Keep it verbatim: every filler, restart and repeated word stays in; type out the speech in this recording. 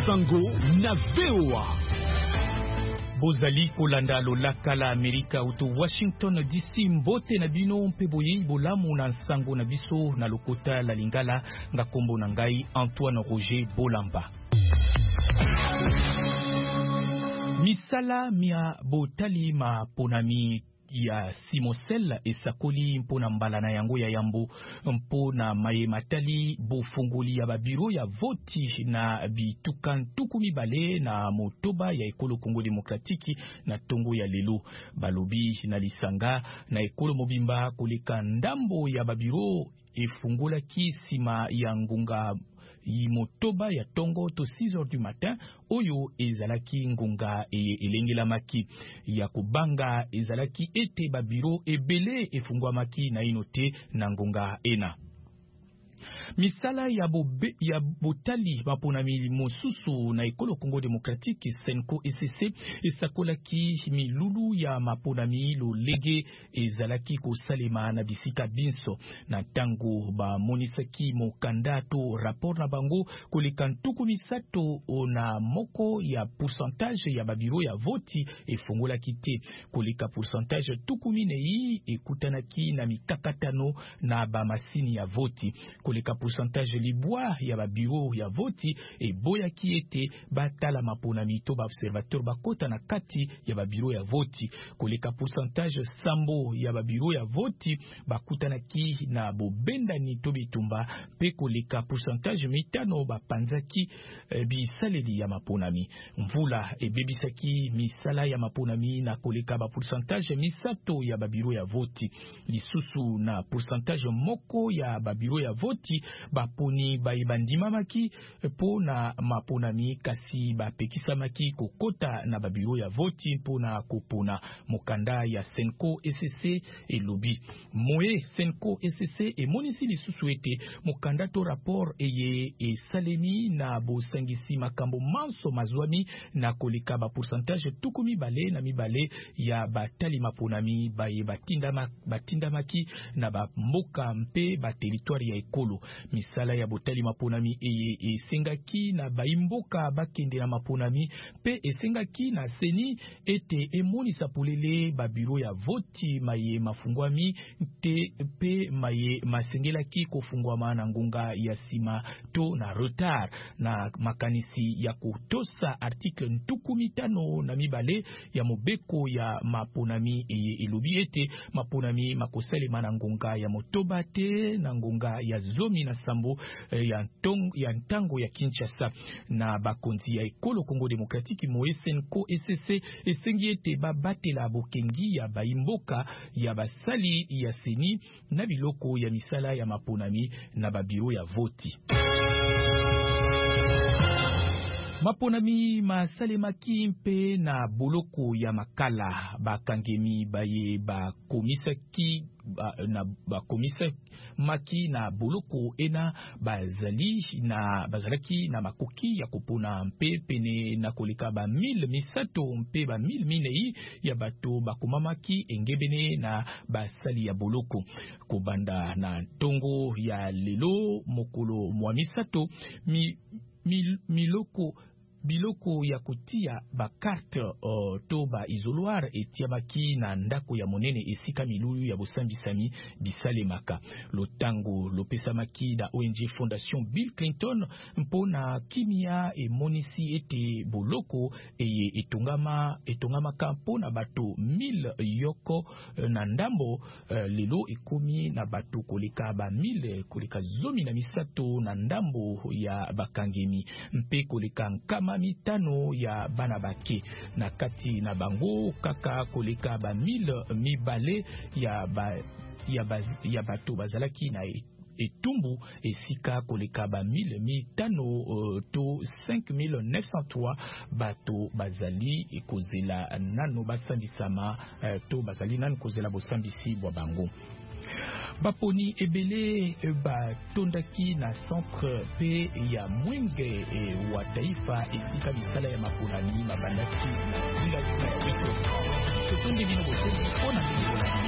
Sango na V O A. Bozali kolanda lolaka la Amerika uto Washington D C mbote na bino mpe boye bolamu na Sango na biso na lokota la Lingala nga kombo na ngai Antoine Roger Bolamba. Misala mia botali ma ponami ya Simosel esakoli mpona mbala na yango ya yambo mpona maye matali bofungoli ya babiro ya voti na bitukan tuku mibale na motoba ya ekolo Congo Demokratiki na tongo ya lelo balobi na lisanga na ekolo mobimba koleka ndambo ya babiro efungolaki sima ya ngunga motoba ya tongo to six heures du matin oyo ezalaki ngunga e elengelamaki ya kubanga ezalaki ete babiro ebele efungwamaki na inote na ngunga ena. Misala ya, bobe, ya botali baponami mosusu na ekolo Congo Demokratiki Senko S C esakolaki milulu ya maponami lolege ezalaki kosalema na bisika binso na tango ba monisaki mokanda to rapport na bango koleka ntuku misato na moko ya pourcentage ya babiro ya voti efungolaki te koleka pourcentage tuku minei ekutanaki na mikakatano na ba masini ya voti koleka pourcentage libwa ya babiro ya voti e boyaki ete batala maponami to ba observateur bakota na kati ya babiro ya voti koleka pourcentage sambo ya babiro ya voti bakutanaki na bobendani to bitumba pe koleka pourcentage mitano bapanzaki e, bisaleli ya maponami mvula e bebisaki misala ya maponami na koleka ba pourcentage misato ya babiro ya voti lisusu na pourcentage moko ya babiro ya voti baponi baibandimamaki po na maponami kasi bapekisamaki kokota na babiro ya voti po na kopona mokanda ya Senko S C elobi moye Senko S C emonisi lisusu ete mokanda to rapport eye esalemi na bosangisi makambo manso mazwami na koleka ba pourcentage tuku mibale na mibale ya batali maponami baye batindama batindamaki na ba mboka mpe ba territoire ya ekolo misala ya botali maponami eye esengaki na baimboka bakende na maponami pe esengaki na seni ete emonisa polele babiro ya voti maye mafungwami te pe maye masengelaki kofungwama na ngunga ya sima to na retard na makanisi ya kutosa article ntuku mitano na mibale ya mobeko ya maponami eye elobi ete maponami makosalema na ngunga ya motoba te na ngunga ya zomi na sambo ya, ntong, ya ntango ya Kinshasa na bakonzi ya ekolo Congo Demokratiki Moe Senko S C esengi ete babatela bokengi ya baimboka ya basali ya seni na biloko ya misala ya maponami na babiro ya voti. Maponami masalemaki mpe na boloko ya makala bakangemi baye bakomisaki ba, na bakomisa maki na boloko ena bazali na bazalaki na makoki ya kopona mpe pene na koleka ba mille misato mpe ba mille minei ya bato bakomamaki engebene na basali ya boloko kobanda na tongo ya lelo mokolo mwa misato mi, mil, miloko biloko ya kutia ba carte uh, to ba isoloir etiamaki na ndako ya monene esika milulu ya bosambisami bisalemaka lotango lopesamaki da O N G Fondation Bill Clinton mpona kimia e monisi ete boloko eye etongama etongamaka mpona bato mille yoko na ndambo uh, lelo ekomi na bato koleka ba mille koleka zomi na misato na ndambo ya bakangemi mpe koleka nkama mitano ya bana bake na kati na bango kaka koleka ba mille mibale ya ba ya ba ya bato bazalaki na etumbu esika koleka ba mille mitano uh, to cinq mille neuf cent trois bato bazali ekozela nano basambisama uh, to bazali nano kozela bosambisi bwa bango. Baponi ebele batondaki na centre pe ya mwenge e, wa taifa esika misala ya maponani mabandaki na kila ya wito. Sotondi bino botendi pona